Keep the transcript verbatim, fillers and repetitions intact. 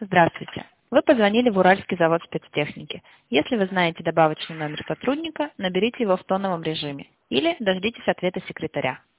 Здравствуйте. Вы позвонили в Уральский завод спецтехники. Если вы знаете добавочный номер сотрудника, наберите его в тоновом режиме или дождитесь ответа секретаря.